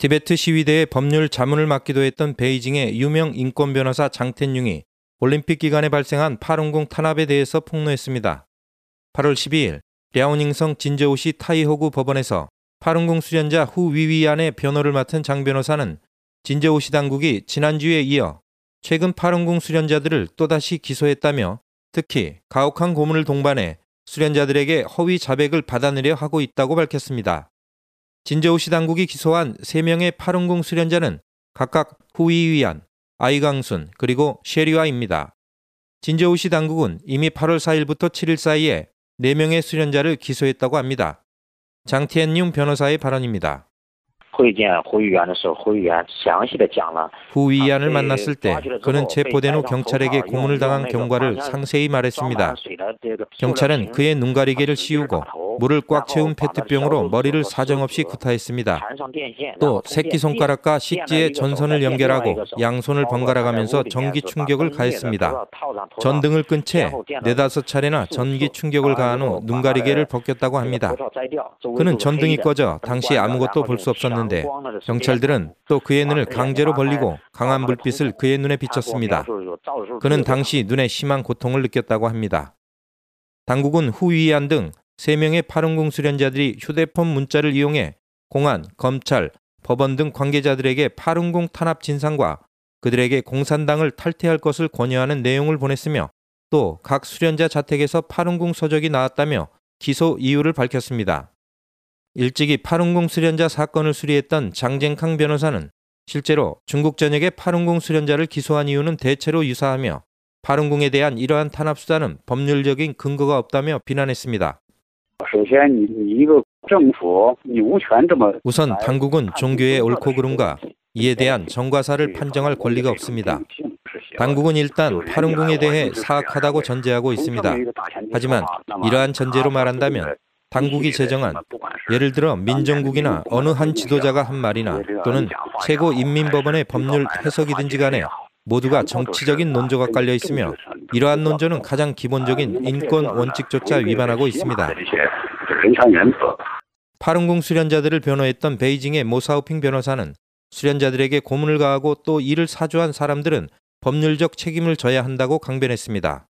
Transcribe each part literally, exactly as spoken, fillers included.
티베트 시위대의 법률 자문을 맡기도 했던 베이징의 유명 인권 변호사 장텐융이 올림픽 기간에 발생한 파룬궁 탄압에 대해서 폭로했습니다. 팔월 십이일 랴오닝성 진저우시 타이호구 법원에서 파룬궁 수련자 후 위위안의 변호를 맡은 장 변호사는 진저우시 당국이 지난주에 이어 최근 파룬궁 수련자들을 또다시 기소했다며 특히 가혹한 고문을 동반해 수련자들에게 허위 자백을 받아내려 하고 있다고 밝혔습니다. 진저우시 당국이 기소한 세 명의 파룬궁 수련자는 각각 후위위안, 아이강순 그리고 쉐리와입니다. 진저우시 당국은 이미 팔월 사일부터 칠일 사이에 네 명의 수련자를 기소했다고 합니다. 장티엔융 변호사의 발언입니다. 후위안을 만났을 때 그는 체포된 후 경찰에게 고문을 당한 경과를 상세히 말했습니다. 경찰은 그의 눈가리개를 씌우고 물을 꽉 채운 페트병으로 머리를 사정없이 구타했습니다. 또 새끼손가락과 식지의 전선을 연결하고 양손을 번갈아가면서 전기 충격을 가했습니다. 전등을 끈 채 네다섯 차례나 전기 충격을 가한 후 눈가리개를 벗겼다고 합니다. 그는 전등이 꺼져 당시 아무것도 볼 수 없었는데 경찰들은 또 그의 눈을 강제로 벌리고 강한 불빛을 그의 눈에 비쳤습니다. 그는 당시 눈에 심한 고통을 느꼈다고 합니다. 당국은 후위안 등 세 명의 파룬궁 수련자들이 휴대폰 문자를 이용해 공안, 검찰, 법원 등 관계자들에게 파룬궁 탄압 진상과 그들에게 공산당을 탈퇴할 것을 권유하는 내용을 보냈으며 또 각 수련자 자택에서 파룬궁 서적이 나왔다며 기소 이유를 밝혔습니다. 일찍이 파룬궁 수련자 사건을 수리했던 장쟁캉 변호사는 실제로 중국 전역의 파룬궁 수련자를 기소한 이유는 대체로 유사하며 파룬궁에 대한 이러한 탄압 수단은 법률적인 근거가 없다며 비난했습니다. 우선 당국은 종교의 옳고 그름과 이에 대한 정과사를 판정할 권리가 없습니다. 당국은 일단 파룬궁에 대해 사악하다고 전제하고 있습니다. 하지만 이러한 전제로 말한다면 당국이 제정한 예를 들어 민정국이나 어느 한 지도자가 한 말이나 또는 최고인민법원의 법률 해석이든지 간에 모두가 정치적인 논조가 깔려 있으며 이러한 논조는 가장 기본적인 인권 원칙조차 위반하고 있습니다. 파룬궁 수련자들을 변호했던 베이징의 모사오핑 변호사는 수련자들에게 고문을 가하고 또 이를 사주한 사람들은 법률적 책임을 져야 한다고 강변했습니다.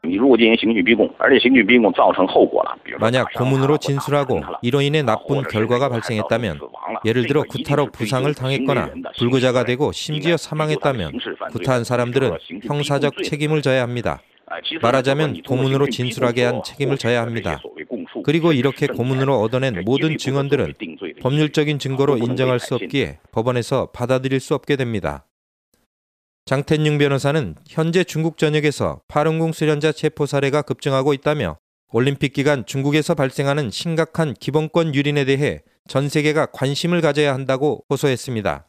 만약 고문으로 진술하고 이로 인해 나쁜 결과가 발생했다면 예를 들어 구타로 부상을 당했거나 불구자가 되고 심지어 사망했다면 구타한 사람들은 형사적 책임을 져야 합니다. 말하자면 고문으로 진술하게 한 책임을 져야 합니다. 그리고 이렇게 고문으로 얻어낸 모든 증언들은 법률적인 증거로 인정할 수 없기에 법원에서 받아들일 수 없게 됩니다. 장텐융 변호사는 현재 중국 전역에서 파룬궁 수련자 체포 사례가 급증하고 있다며 올림픽 기간 중국에서 발생하는 심각한 기본권 유린에 대해 전 세계가 관심을 가져야 한다고 호소했습니다.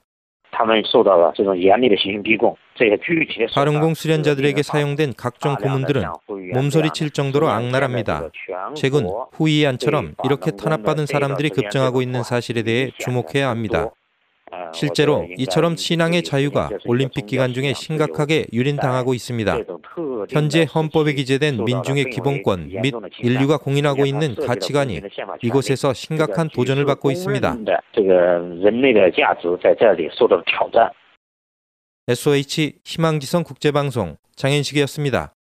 파룬궁 수련자들에게 사용된 각종 고문들은 몸소리칠 정도로 악랄합니다. 최근 후위안처럼 이렇게 탄압받은 사람들이 급증하고 있는 사실에 대해 주목해야 합니다. 실제로 이처럼 신앙의 자유가 올림픽 기간 중에 심각하게 유린당하고 있습니다. 현재 헌법에 기재된 민중의 기본권 및 인류가 공인하고 있는 가치관이 이곳에서 심각한 도전을 받고 있습니다. 에스오에이치 희망지성 국제방송 장현식이었습니다.